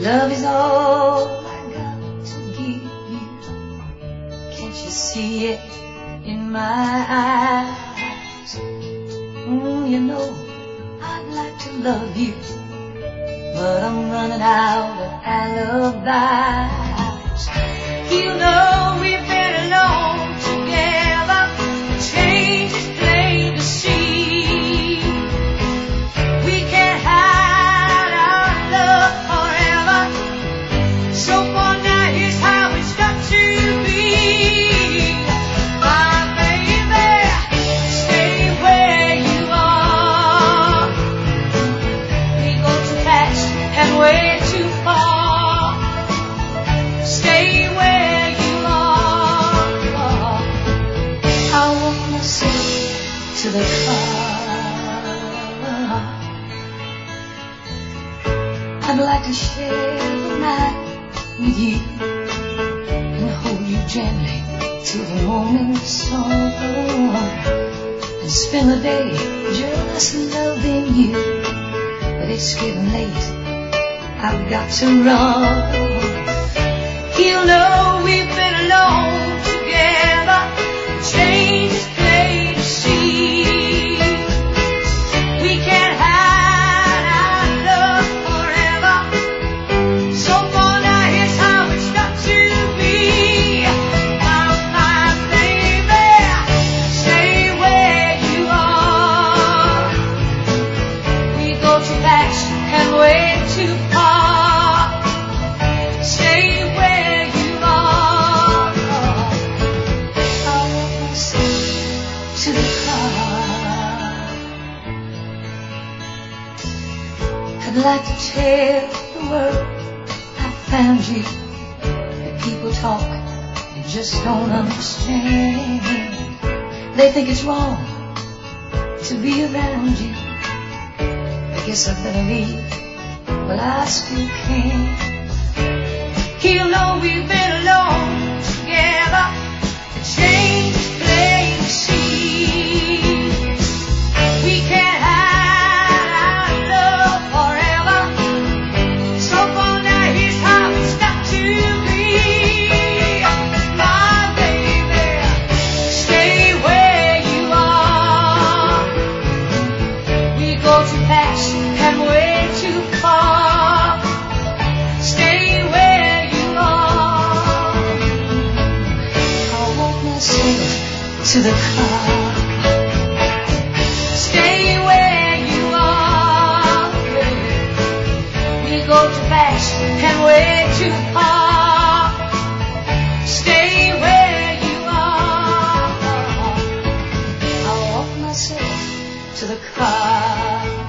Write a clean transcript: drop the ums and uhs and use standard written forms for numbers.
Love is all I got to give you. Can't you see it in my eyes? You know I'd like to love you, but I'm running out of alibis. You know we've been alone together. The change is plain to see. We can't hide our love forever. So for now, here's how it's got to be. My baby, stay where you are. We go too fast and way too far. Stay where you are. I want myself to the car. I'd like to share the night with you and hold you gently till the morning sun, and spend the day just loving you. But it's getting late, I've got to run. You know we've been alone together. Change is plain to see. We can't hide our love forever. So for now, here's how it's got to be. My baby, stay where you are. We go too fast and way too far. Stay where you are. I want myself to the car. I'd like to tell the world I found you. But people talk, they just don't understand. They think it's wrong to be around you. I guess I better leave, but I still can't. You know we've been alone together. The change is plain to see. We can't hide our love forever. So for now, here's how it's got to be. My baby, stay where you are. We go too fast and way too far. Stay where you are. I want myself to the car. Stay where you are. We go too fast and way too far. Stay where you are. I want myself to the car.